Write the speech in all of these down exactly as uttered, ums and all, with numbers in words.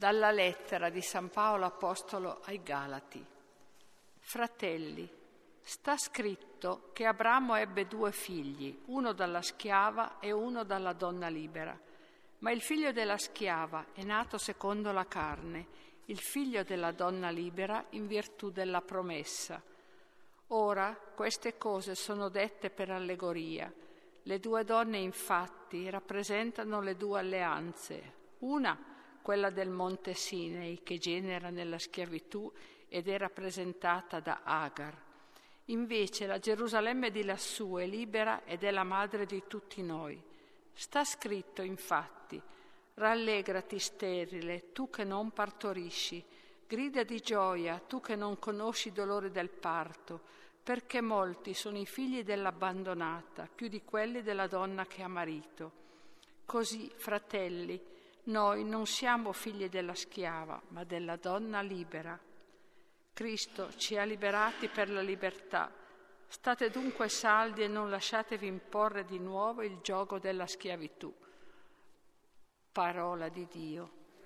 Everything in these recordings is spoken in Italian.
Dalla lettera di San Paolo Apostolo ai Galati. Fratelli, sta scritto che Abramo ebbe due figli, uno dalla schiava e uno dalla donna libera. Ma il figlio della schiava è nato secondo la carne, il figlio della donna libera in virtù della promessa. Ora queste cose sono dette per allegoria. Le due donne infatti rappresentano le due alleanze. Una, quella del monte Sinai, che genera nella schiavitù ed è rappresentata da Agar. Invece la Gerusalemme di lassù è libera ed è la madre di tutti noi. Sta scritto infatti: rallegrati sterile, tu che non partorisci, grida di gioia, tu che non conosci i dolori del parto, perché molti sono i figli dell'abbandonata, più di quelli della donna che ha marito. Così, fratelli, noi non siamo figli della schiava, ma della donna libera. Cristo ci ha liberati per la libertà. State dunque saldi e non lasciatevi imporre di nuovo il giogo della schiavitù. Parola di Dio.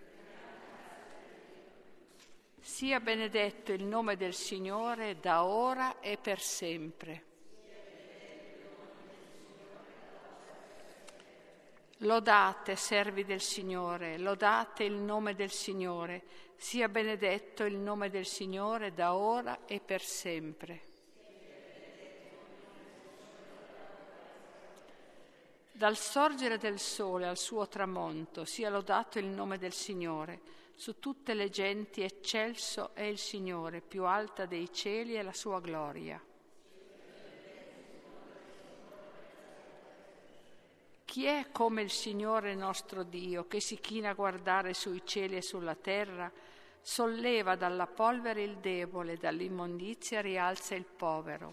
Sia benedetto il nome del Signore da ora e per sempre. Lodate, servi del Signore, lodate il nome del Signore, sia benedetto il nome del Signore da ora e per sempre. Dal sorgere del sole al suo tramonto sia lodato il nome del Signore, su tutte le genti eccelso è il Signore, più alta dei cieli è la sua gloria. Chi è come il Signore nostro Dio, che si china a guardare sui cieli e sulla terra, solleva dalla polvere il debole, dall'immondizia rialza il povero.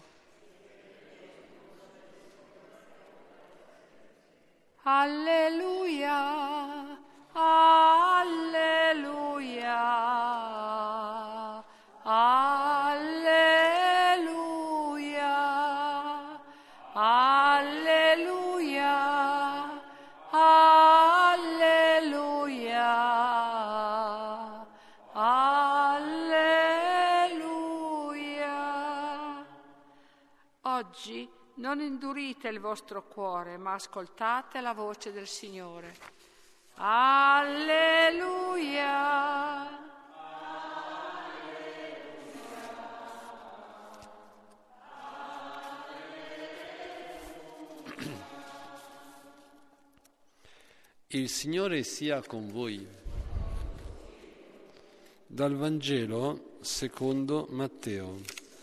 Alleluia, alleluia, alleluia, alleluia. Alleluia, alleluia. Oggi non indurite il vostro cuore, ma ascoltate la voce del Signore. Alleluia. Il Signore sia con voi. Dal Vangelo secondo Matteo.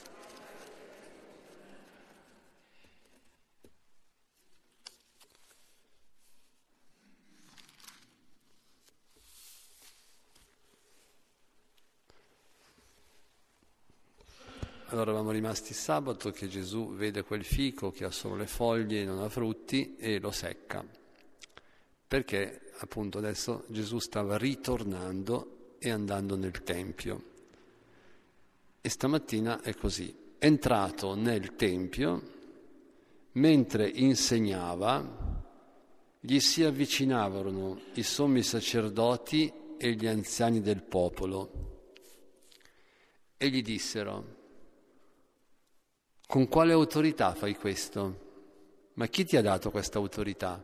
Allora eravamo rimasti sabato che Gesù vede quel fico che ha solo le foglie e non ha frutti e lo secca. Perché appunto adesso Gesù stava ritornando e andando nel Tempio. E stamattina è così. È entrato nel Tempio, mentre insegnava, gli si avvicinavano i sommi sacerdoti e gli anziani del popolo e gli dissero: con quale autorità fai questo? Ma chi ti ha dato questa autorità?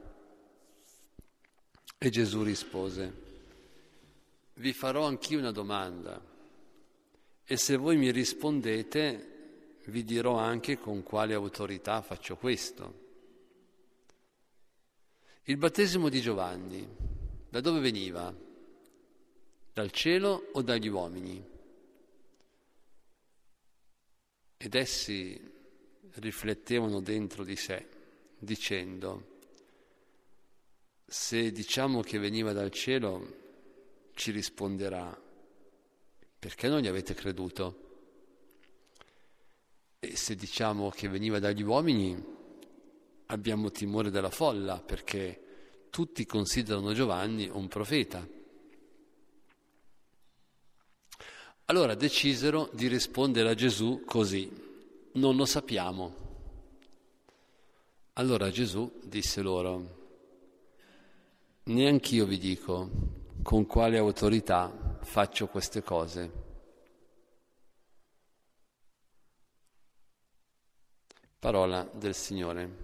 E Gesù rispose: vi farò anch'io una domanda e se voi mi rispondete vi dirò anche con quale autorità faccio questo. Il battesimo di Giovanni, da dove veniva? Dal cielo o dagli uomini? Ed essi riflettevano dentro di sé, dicendo: se diciamo che veniva dal cielo, ci risponderà: perché non gli avete creduto? E se diciamo che veniva dagli uomini, abbiamo timore della folla, perché tutti considerano Giovanni un profeta. Allora decisero di rispondere a Gesù così: non lo sappiamo. Allora Gesù disse loro: neanch'io vi dico con quale autorità faccio queste cose? Parola del Signore.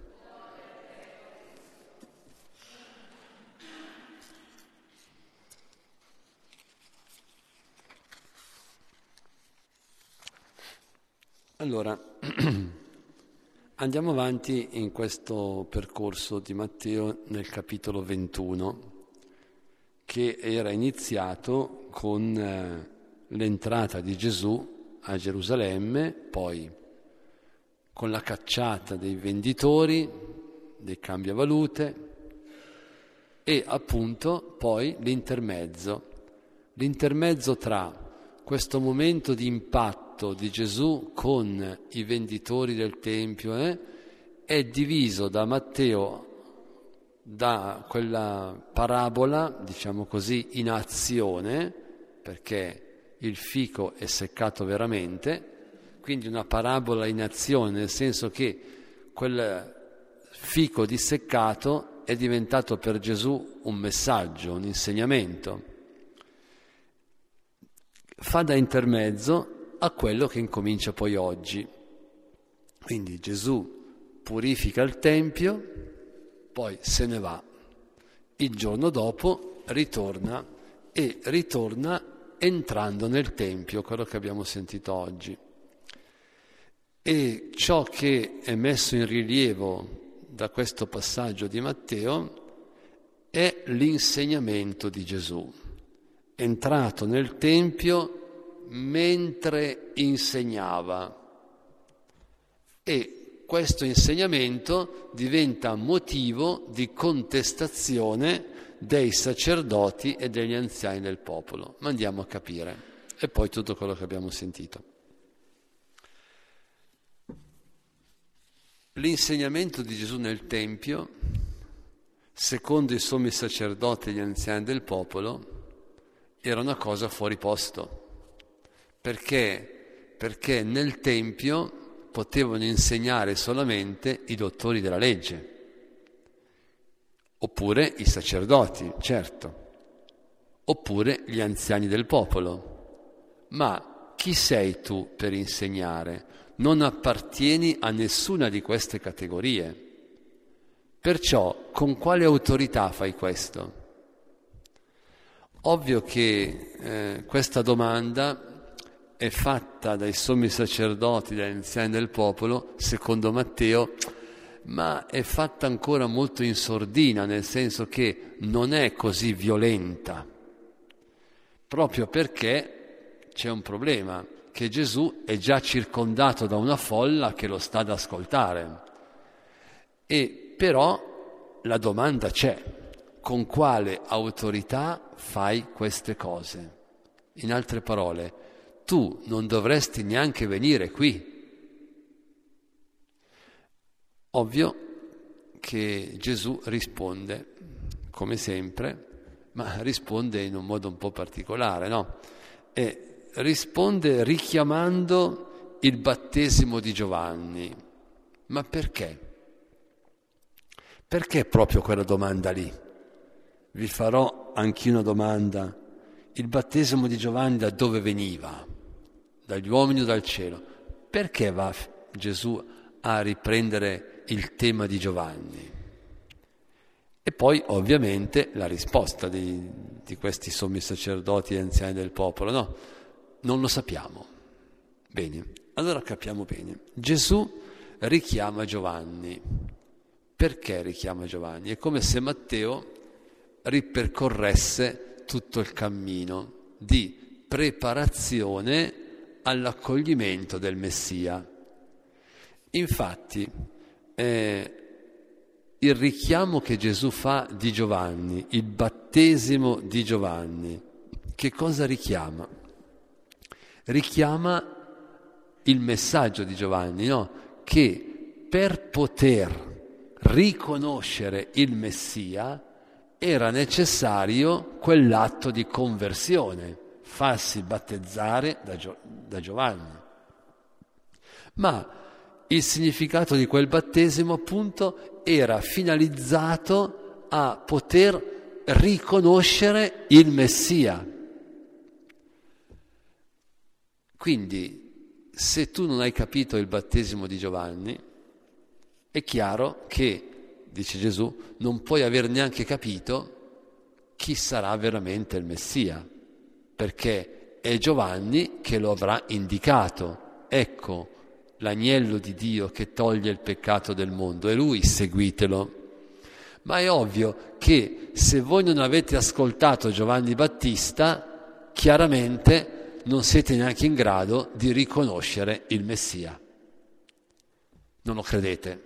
Allora, andiamo avanti in questo percorso di Matteo nel capitolo ventuno, che era iniziato con eh, l'entrata di Gesù a Gerusalemme, poi con la cacciata dei venditori, dei cambiavalute e appunto poi l'intermezzo, l'intermezzo tra questo momento di impatto di Gesù con i venditori del Tempio eh, è diviso da Matteo, da quella parabola, diciamo così, in azione, perché il fico è seccato veramente, quindi una parabola in azione, nel senso che quel fico disseccato è diventato per Gesù un messaggio, un insegnamento. Fa da intermezzo a quello che incomincia poi oggi. Quindi Gesù purifica il Tempio, poi se ne va. Il giorno dopo ritorna e ritorna entrando nel Tempio, quello che abbiamo sentito oggi. E ciò che è messo in rilievo da questo passaggio di Matteo è l'insegnamento di Gesù, entrato nel Tempio mentre insegnava. E questo insegnamento diventa motivo di contestazione dei sacerdoti e degli anziani del popolo. Ma andiamo a capire. E poi tutto quello che abbiamo sentito. L'insegnamento di Gesù nel Tempio, secondo i sommi sacerdoti e gli anziani del popolo, era una cosa fuori posto. Perché? Perché nel Tempio potevano insegnare solamente i dottori della legge, oppure i sacerdoti, certo, oppure gli anziani del popolo. Ma chi sei tu per insegnare? Non appartieni a nessuna di queste categorie. Perciò, con quale autorità fai questo? Ovvio che eh, questa domanda è fatta dai sommi sacerdoti, dagli anziani del popolo, secondo Matteo, ma è fatta ancora molto in sordina, nel senso che non è così violenta, proprio perché c'è un problema, che Gesù è già circondato da una folla che lo sta ad ascoltare. E però la domanda c'è: con quale autorità fai queste cose? In altre parole, tu non dovresti neanche venire qui. Ovvio che Gesù risponde, come sempre, ma risponde in un modo un po' particolare, no? E risponde richiamando il battesimo di Giovanni. Ma perché? Perché proprio quella domanda lì? Vi farò anch'io una domanda. Il battesimo di Giovanni da dove veniva? Dagli uomini o dal cielo? Perché va Gesù a riprendere il tema di Giovanni? E poi ovviamente la risposta di, di questi sommi sacerdoti e anziani del popolo, no? Non lo sappiamo. Bene, allora capiamo bene. Gesù richiama Giovanni. Perché richiama Giovanni? È come se Matteo ripercorresse tutto il cammino di preparazione all'accoglimento del Messia. Infatti, eh, il richiamo che Gesù fa di Giovanni, il battesimo di Giovanni, che cosa richiama? Richiama il messaggio di Giovanni, no? Che per poter riconoscere il Messia era necessario quell'atto di conversione, farsi battezzare da, Gio- da Giovanni. Ma il significato di quel battesimo, appunto, era finalizzato a poter riconoscere il Messia. Quindi, se tu non hai capito il battesimo di Giovanni, è chiaro che, dice Gesù, non puoi aver neanche capito chi sarà veramente il Messia, perché è Giovanni che lo avrà indicato. Ecco l'agnello di Dio che toglie il peccato del mondo, e lui, seguitelo. Ma è ovvio che se voi non avete ascoltato Giovanni Battista, chiaramente non siete neanche in grado di riconoscere il Messia. Non lo credete.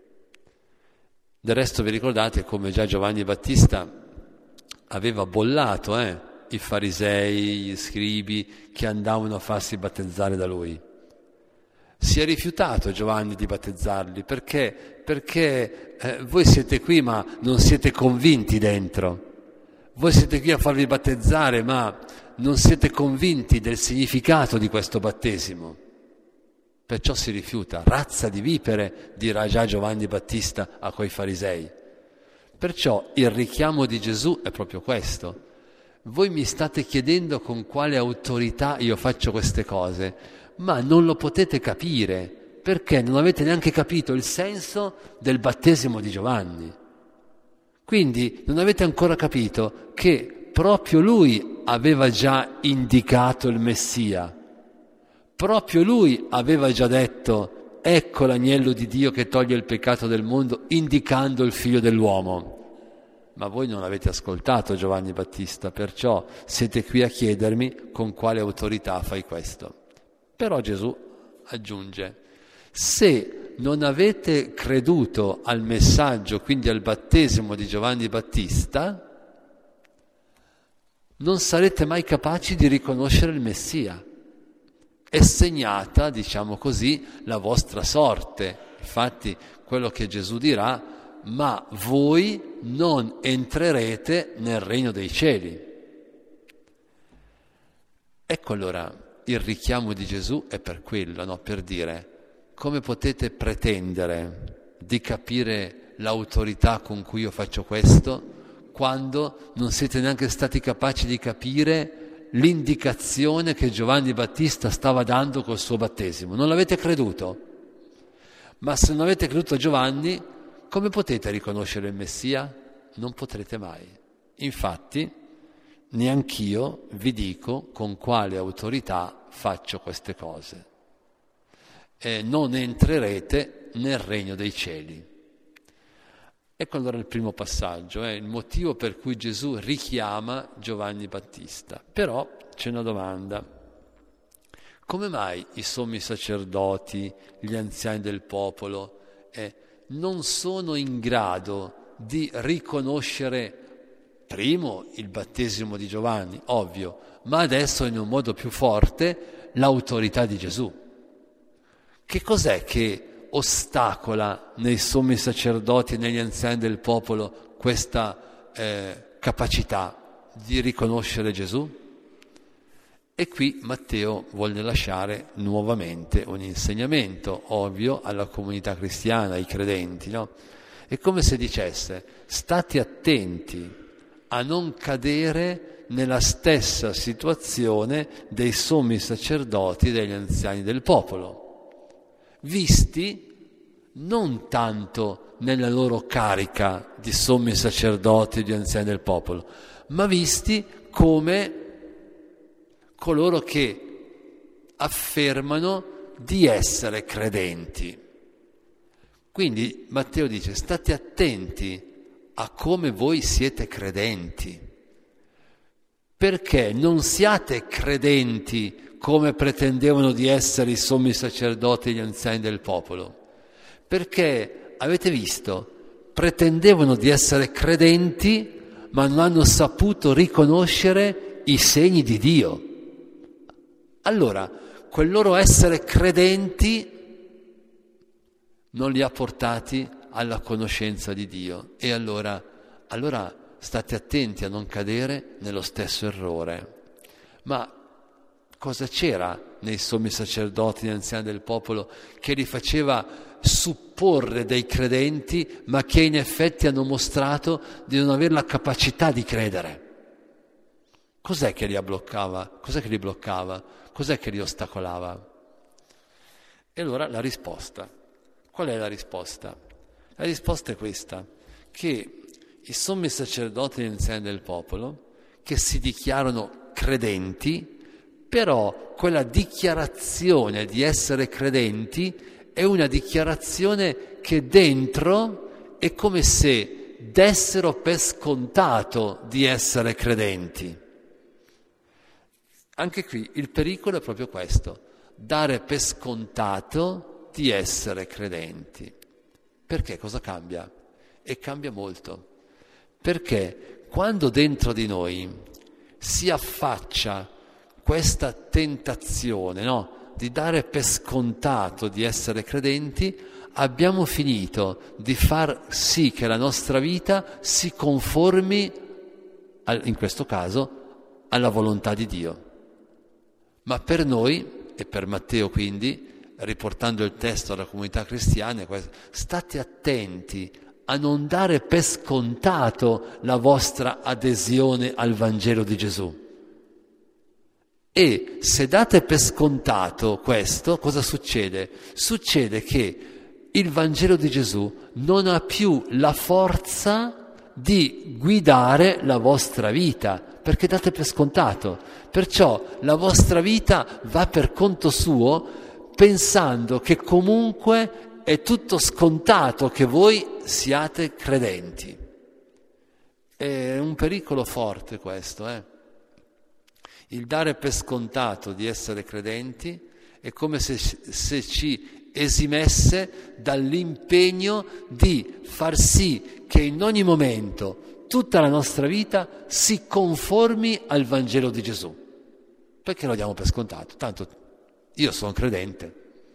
Del resto vi ricordate come già Giovanni Battista aveva bollato eh, i farisei, gli scribi che andavano a farsi battezzare da lui. Si è rifiutato Giovanni di battezzarli perché, perché eh, voi siete qui ma non siete convinti dentro. Voi siete qui a farvi battezzare ma non siete convinti del significato di questo battesimo. Perciò si rifiuta. Razza di vipere, dirà già Giovanni Battista a quei farisei. Perciò il richiamo di Gesù è proprio questo. Voi mi state chiedendo con quale autorità io faccio queste cose, ma non lo potete capire, perché non avete neanche capito il senso del battesimo di Giovanni. Quindi non avete ancora capito che proprio lui aveva già indicato il Messia. Proprio lui aveva già detto: ecco l'agnello di Dio che toglie il peccato del mondo, indicando il figlio dell'uomo. Ma voi non avete ascoltato Giovanni Battista, perciò siete qui a chiedermi con quale autorità fai questo. Però Gesù aggiunge: se non avete creduto al messaggio, quindi al battesimo di Giovanni Battista, non sarete mai capaci di riconoscere il Messia. È segnata, diciamo così, la vostra sorte. Infatti, quello che Gesù dirà: ma voi non entrerete nel regno dei cieli. Ecco allora, il richiamo di Gesù è per quello, no? Per dire: come potete pretendere di capire l'autorità con cui io faccio questo quando non siete neanche stati capaci di capire l'indicazione che Giovanni Battista stava dando col suo battesimo? Non l'avete creduto? Ma se non avete creduto a Giovanni, come potete riconoscere il Messia? Non potrete mai. Infatti, neanch'io vi dico con quale autorità faccio queste cose. E non entrerete nel regno dei cieli. Ecco allora il primo passaggio, è eh, il motivo per cui Gesù richiama Giovanni Battista. Però c'è una domanda: come mai i sommi sacerdoti, gli anziani del popolo eh, non sono in grado di riconoscere primo il battesimo di Giovanni, ovvio, ma adesso in un modo più forte l'autorità di Gesù? Che cos'è che ostacola nei sommi sacerdoti e negli anziani del popolo questa eh, capacità di riconoscere Gesù? E qui Matteo vuole lasciare nuovamente un insegnamento, ovvio, alla comunità cristiana, ai credenti, no? È come se dicesse: state attenti a non cadere nella stessa situazione dei sommi sacerdoti e degli anziani del popolo, visti non tanto nella loro carica di sommi sacerdoti e di anziani del popolo, ma visti come coloro che affermano di essere credenti. Quindi Matteo dice: state attenti a come voi siete credenti, perché non siate credenti come pretendevano di essere i sommi sacerdoti e gli anziani del popolo, perché, avete visto, pretendevano di essere credenti ma non hanno saputo riconoscere i segni di Dio. Allora, quel loro essere credenti non li ha portati alla conoscenza di Dio, e allora, allora state attenti a non cadere nello stesso errore. Ma cosa c'era nei sommi sacerdoti e anziani del popolo che li faceva supporre dei credenti, ma che in effetti hanno mostrato di non avere la capacità di credere? Cos'è che li bloccava? Cos'è che li bloccava? Cos'è che li ostacolava? E allora la risposta. Qual è la risposta? La risposta è questa, che i sommi sacerdoti e gli anziani del popolo, che si dichiarano credenti, però quella dichiarazione di essere credenti è una dichiarazione che dentro è come se dessero per scontato di essere credenti. Anche qui il pericolo è proprio questo, dare per scontato di essere credenti. Perché cosa cambia? E cambia molto. Perché quando dentro di noi si affaccia questa tentazione, no? Di dare per scontato di essere credenti, abbiamo finito di far sì che la nostra vita si conformi, al, in questo caso, alla volontà di Dio. Ma per noi, e per Matteo quindi, riportando il testo alla comunità cristiana, è questo: state attenti a non dare per scontato la vostra adesione al Vangelo di Gesù. E se date per scontato questo, cosa succede? Succede che il Vangelo di Gesù non ha più la forza di guidare la vostra vita, perché date per scontato. Perciò la vostra vita va per conto suo, pensando che comunque è tutto scontato che voi siate credenti. È un pericolo forte questo, eh? Il dare per scontato di essere credenti è come se, se ci esimesse dall'impegno di far sì che in ogni momento tutta la nostra vita si conformi al Vangelo di Gesù. Perché lo diamo per scontato? Tanto io sono credente.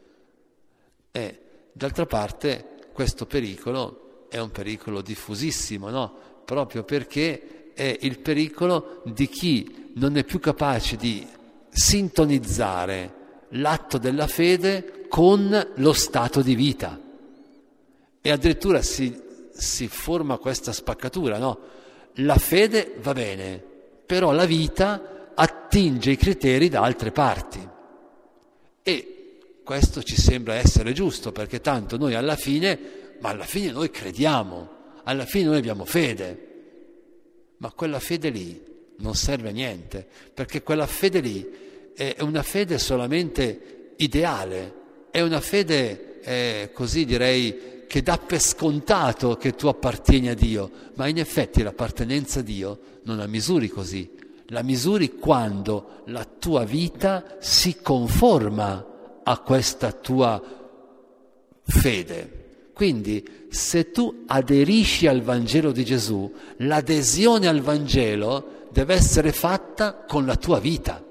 E d'altra parte questo pericolo è un pericolo diffusissimo, no? Proprio perché è il pericolo di chi non è più capace di sintonizzare l'atto della fede con lo stato di vita. E addirittura si, si forma questa spaccatura, no? La fede va bene, però la vita attinge i criteri da altre parti. E questo ci sembra essere giusto, perché tanto noi alla fine, ma alla fine noi crediamo, alla fine noi abbiamo fede. Ma quella fede lì non serve a niente, perché quella fede lì è una fede solamente ideale, è una fede, eh, così direi, che dà per scontato che tu appartieni a Dio, ma in effetti l'appartenenza a Dio non la misuri così, la misuri quando la tua vita si conforma a questa tua fede. Quindi se tu aderisci al Vangelo di Gesù, l'adesione al Vangelo deve essere fatta con la tua vita.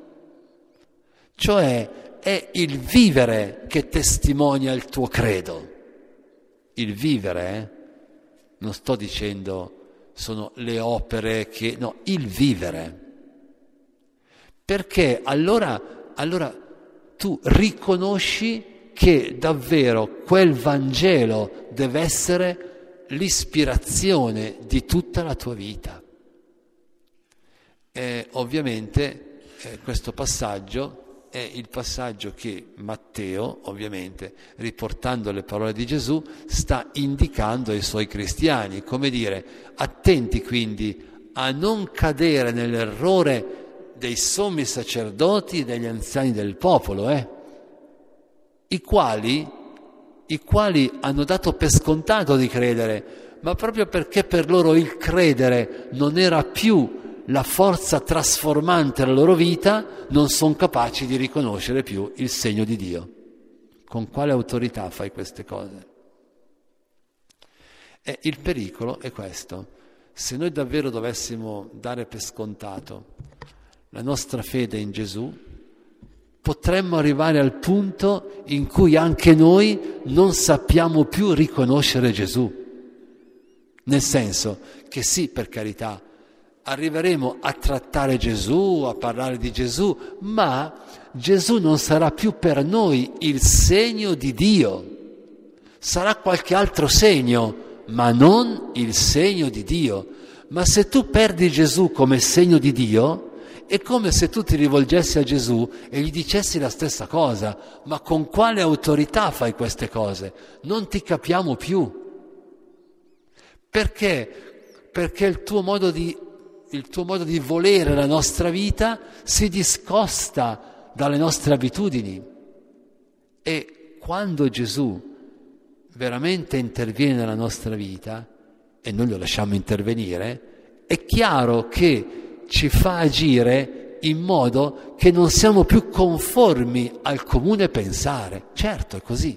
Cioè è il vivere che testimonia il tuo credo. Il vivere, eh? Non sto dicendo sono le opere che... No, il vivere. Perché allora, allora tu riconosci che davvero quel Vangelo deve essere l'ispirazione di tutta la tua vita. E ovviamente eh, questo passaggio è il passaggio che Matteo, ovviamente, riportando le parole di Gesù, sta indicando ai suoi cristiani, come dire, attenti quindi a non cadere nell'errore dei sommi sacerdoti e degli anziani del popolo, eh? I quali, i quali hanno dato per scontato di credere, ma proprio perché per loro il credere non era più la forza trasformante della loro vita, non sono capaci di riconoscere più il segno di Dio. Con quale autorità fai queste cose? E il pericolo è questo: se noi davvero dovessimo dare per scontato la nostra fede in Gesù, potremmo arrivare al punto in cui anche noi non sappiamo più riconoscere Gesù. Nel senso che sì, per carità, arriveremo a trattare Gesù, a parlare di Gesù, ma Gesù non sarà più per noi il segno di Dio. Sarà qualche altro segno, ma non il segno di Dio. Ma se tu perdi Gesù come segno di Dio, è come se tu ti rivolgessi a Gesù e gli dicessi la stessa cosa. Ma con quale autorità fai queste cose? Non ti capiamo più. Perché? Perché il tuo modo di, il tuo modo di volere la nostra vita si discosta dalle nostre abitudini. E quando Gesù veramente interviene nella nostra vita, e noi lo lasciamo intervenire, è chiaro che ci fa agire in modo che non siamo più conformi al comune pensare. Certo, è così.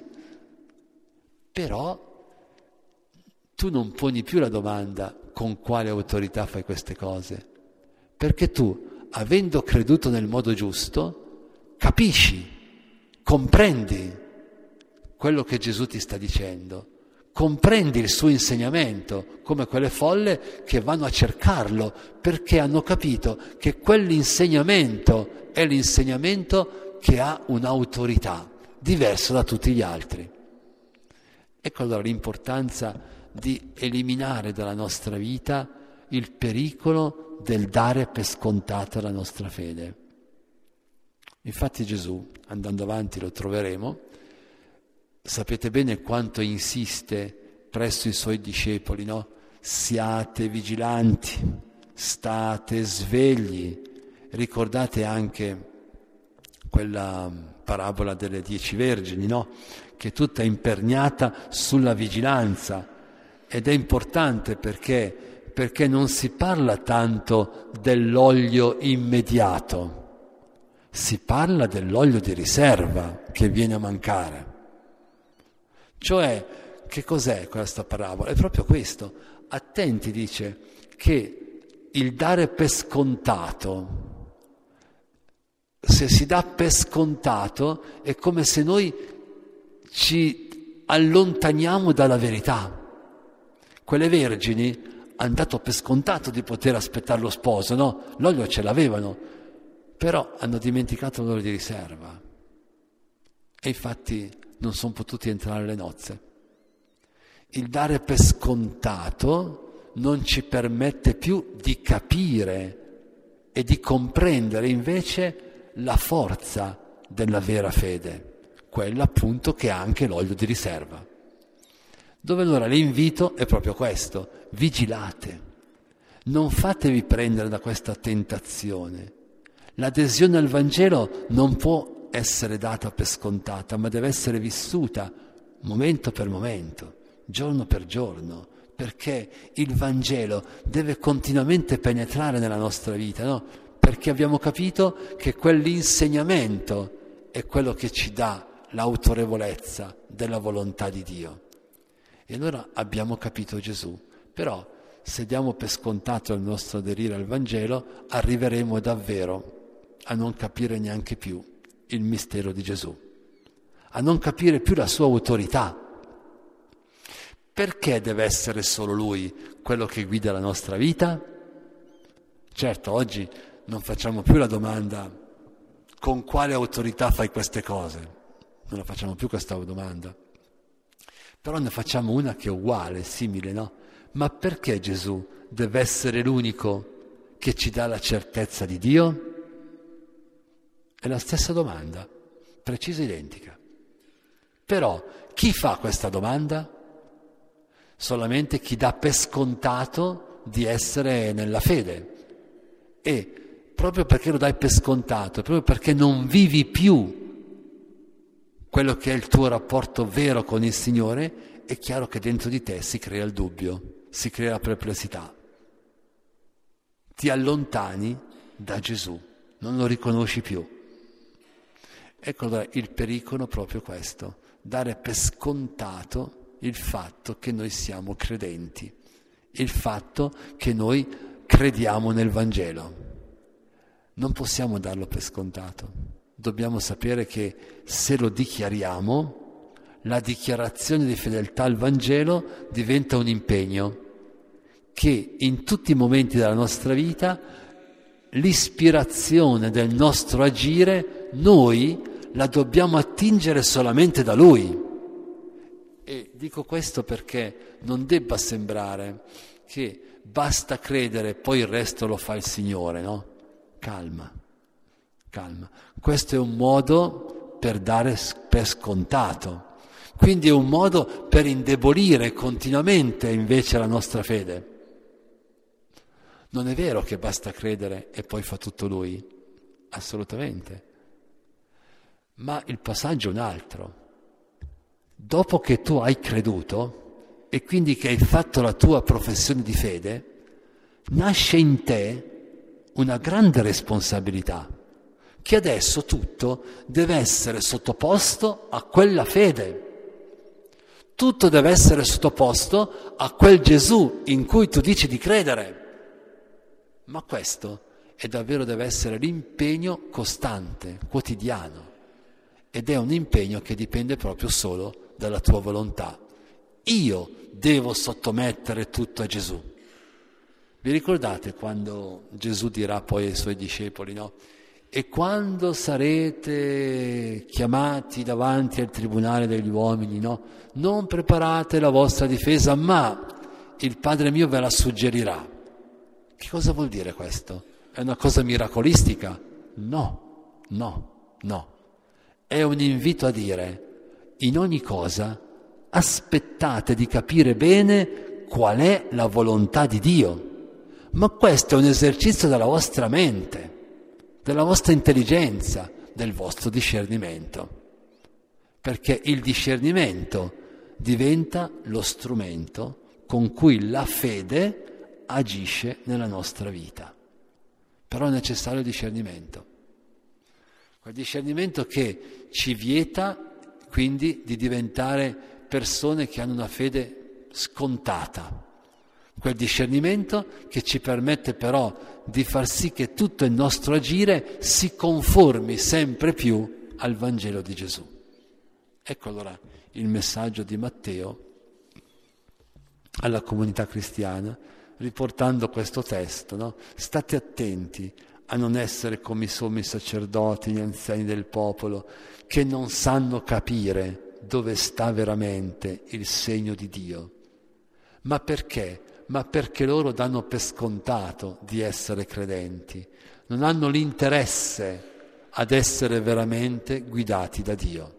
Però tu non poni più la domanda con quale autorità fai queste cose, perché tu, avendo creduto nel modo giusto, capisci, comprendi quello che Gesù ti sta dicendo, comprendi il suo insegnamento, come quelle folle che vanno a cercarlo, perché hanno capito che quell'insegnamento è l'insegnamento che ha un'autorità diversa da tutti gli altri. Ecco allora l'importanza di eliminare dalla nostra vita il pericolo del dare per scontata la nostra fede. Infatti Gesù, andando avanti lo troveremo, sapete bene quanto insiste presso i suoi discepoli, no? Siate vigilanti, state svegli. Ricordate anche quella parabola delle dieci vergini, no? Che è tutta imperniata sulla vigilanza, ed è importante perché, perché non si parla tanto dell'olio immediato, si parla dell'olio di riserva che viene a mancare. Cioè, che cos'è questa parabola? È proprio questo. Attenti, dice, che il dare per scontato, se si dà per scontato, è come se noi ci allontaniamo dalla verità. Quelle vergini hanno dato per scontato di poter aspettare lo sposo, no? L'olio ce l'avevano, però hanno dimenticato l'olio di riserva. E infatti non sono potuti entrare alle nozze. Il dare per scontato non ci permette più di capire e di comprendere invece la forza della vera fede, quella appunto che ha anche l'olio di riserva. Dove allora l'invito è proprio questo: vigilate, non fatevi prendere da questa tentazione. L'adesione al Vangelo non può essere data per scontata, ma deve essere vissuta momento per momento, giorno per giorno, perché il Vangelo deve continuamente penetrare nella nostra vita, no? Perché abbiamo capito che quell'insegnamento è quello che ci dà l'autorevolezza della volontà di Dio. E allora abbiamo capito Gesù, però se diamo per scontato il nostro aderire al Vangelo, arriveremo davvero a non capire neanche più il mistero di Gesù, a non capire più la sua autorità. Perché deve essere solo Lui quello che guida la nostra vita? Certo, oggi non facciamo più la domanda con quale autorità fai queste cose, non la facciamo più questa domanda, però ne facciamo una che è uguale, simile, no? Ma perché Gesù deve essere l'unico che ci dà la certezza di Dio? È la stessa domanda, precisa, identica. Però chi fa questa domanda? Solamente chi dà per scontato di essere nella fede. E proprio perché lo dai per scontato, proprio perché non vivi più quello che è il tuo rapporto vero con il Signore, è chiaro che dentro di te si crea il dubbio, si crea la perplessità. Ti allontani da Gesù, non lo riconosci più. Ecco allora il pericolo proprio questo, dare per scontato il fatto che noi siamo credenti, il fatto che noi crediamo nel Vangelo. Non possiamo darlo per scontato. Dobbiamo sapere che se lo dichiariamo, la dichiarazione di fedeltà al Vangelo diventa un impegno che in tutti i momenti della nostra vita, l'ispirazione del nostro agire, noi la dobbiamo attingere solamente da Lui. E dico questo perché non debba sembrare che basta credere e poi il resto lo fa il Signore, no? calma, calma. Questo è un modo per dare per scontato, quindi è un modo per indebolire continuamente invece la nostra fede. Non è vero che basta credere e poi fa tutto Lui, assolutamente. Ma il passaggio è un altro. Dopo che tu hai creduto e quindi che hai fatto la tua professione di fede, nasce in te una grande responsabilità, che adesso tutto deve essere sottoposto a quella fede. Tutto deve essere sottoposto a quel Gesù in cui tu dici di credere. Ma questo è davvero deve essere l'impegno costante, quotidiano, ed è un impegno che dipende proprio solo dalla tua volontà. Io devo sottomettere tutto a Gesù. Vi ricordate quando Gesù dirà poi ai suoi discepoli, no? E quando sarete chiamati davanti al tribunale degli uomini, no? Non preparate la vostra difesa, ma il Padre mio ve la suggerirà. Che cosa vuol dire questo? È una cosa miracolistica? No, no, no. È un invito a dire, in ogni cosa aspettate di capire bene qual è la volontà di Dio. Ma questo è un esercizio della vostra mente, della vostra intelligenza, del vostro discernimento. Perché il discernimento diventa lo strumento con cui la fede agisce nella nostra vita. Però è necessario il discernimento. Quel discernimento che ci vieta quindi di diventare persone che hanno una fede scontata. Quel discernimento che ci permette però di far sì che tutto il nostro agire si conformi sempre più al Vangelo di Gesù. Ecco allora il messaggio di Matteo alla comunità cristiana, riportando questo testo, no? State attenti a non essere come i sommi sacerdoti, gli anziani del popolo, che non sanno capire dove sta veramente il segno di Dio. Ma perché? Ma perché loro danno per scontato di essere credenti, non hanno l'interesse ad essere veramente guidati da Dio.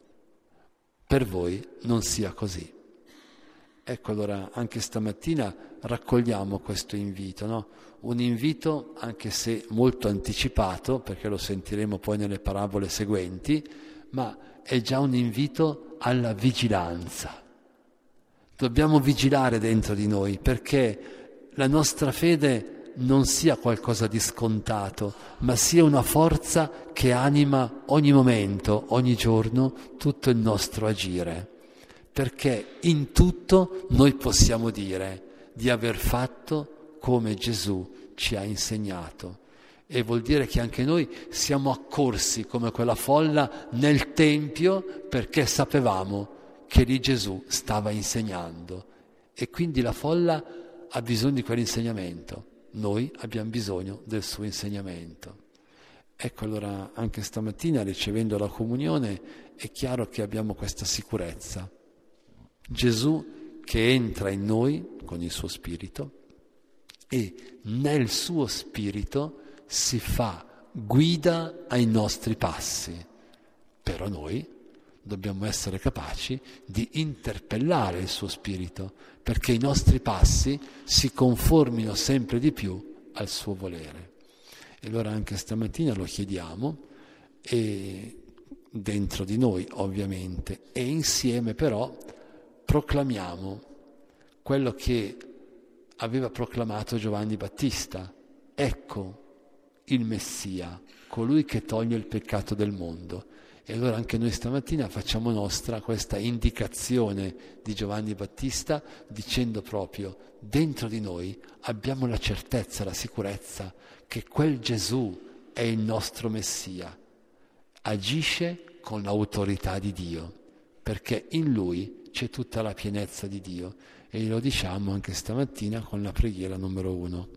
Per voi non sia così. Ecco allora anche stamattina raccogliamo questo invito, no? Un invito anche se molto anticipato, perché lo sentiremo poi nelle parabole seguenti, ma è già un invito alla vigilanza. Dobbiamo vigilare dentro di noi perché la nostra fede non sia qualcosa di scontato, ma sia una forza che anima ogni momento, ogni giorno, tutto il nostro agire. Perché in tutto noi possiamo dire di aver fatto come Gesù ci ha insegnato. E vuol dire che anche noi siamo accorsi come quella folla nel Tempio perché sapevamo che lì Gesù stava insegnando. E quindi la folla ha bisogno di quell'insegnamento. Noi abbiamo bisogno del suo insegnamento. Ecco allora anche stamattina ricevendo la comunione è chiaro che abbiamo questa sicurezza. Gesù che entra in noi con il suo spirito e nel suo spirito si fa guida ai nostri passi. Però noi dobbiamo essere capaci di interpellare il suo spirito perché i nostri passi si conformino sempre di più al suo volere. E allora anche stamattina lo chiediamo e dentro di noi ovviamente e insieme però proclamiamo quello che aveva proclamato Giovanni Battista. Ecco il Messia, colui che toglie il peccato del mondo. E allora anche noi stamattina facciamo nostra questa indicazione di Giovanni Battista dicendo proprio dentro di noi abbiamo la certezza, la sicurezza che quel Gesù è il nostro Messia. Agisce con l'autorità di Dio perché in Lui c'è tutta la pienezza di Dio e lo diciamo anche stamattina con la preghiera numero uno.